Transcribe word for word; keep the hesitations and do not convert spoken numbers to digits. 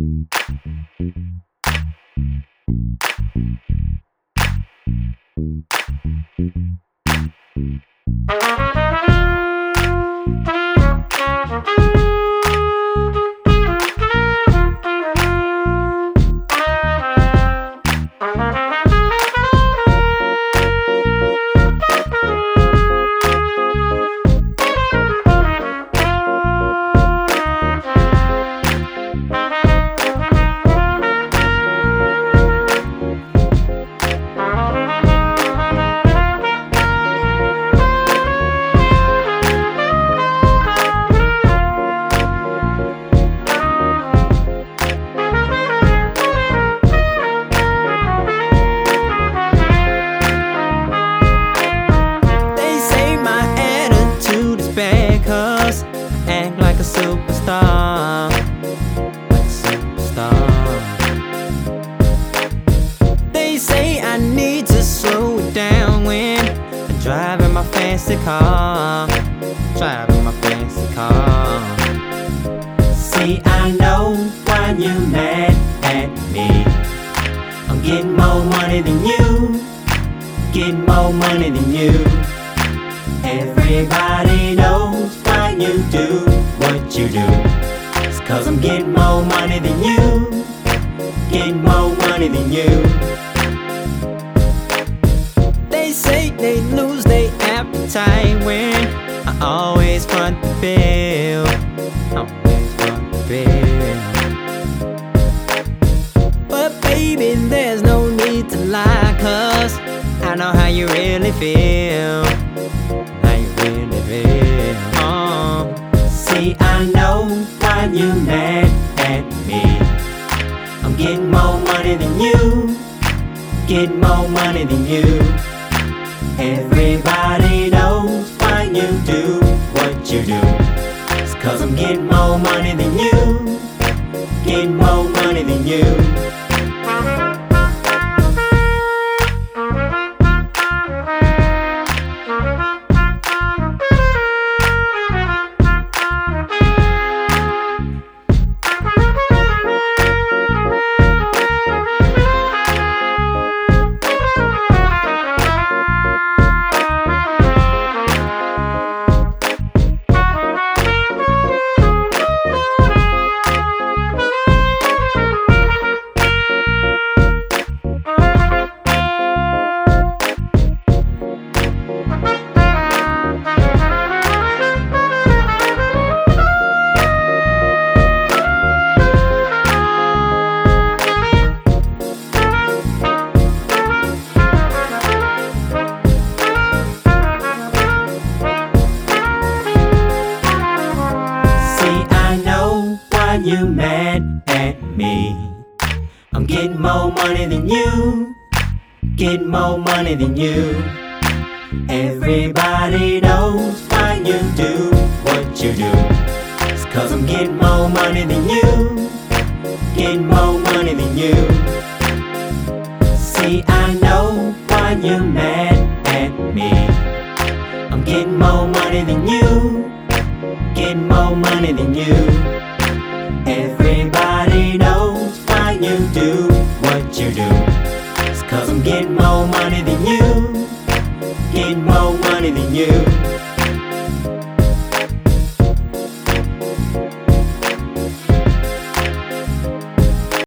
Act like a superstar, like a superstar. They say I need to slow it down when I'm driving my fancy car, driving my fancy car. See, I know why you're mad at me. I'm getting more money than you, getting more money than you. Everybody knows why you do what you do. It's 'cause I'm getting more money than you, getting more money than you. They say they lose their appetite when I always front the bill, always front the bill. But baby, there's no need to lie, 'cause I know how you really feel. Uh, see, I know why you mad at me. I'm getting more money than you, getting more money than you. Everybody knows why you do what you do. It's 'cause I'm getting more money than you, getting more money than you. You mad at me. I'm getting more money than you, getting more money than you. Everybody knows why you do what you do. It's 'cause I'm getting more money than you, getting more money than you. See, I know why you mad at me. I'm getting more money than you, getting more money than you.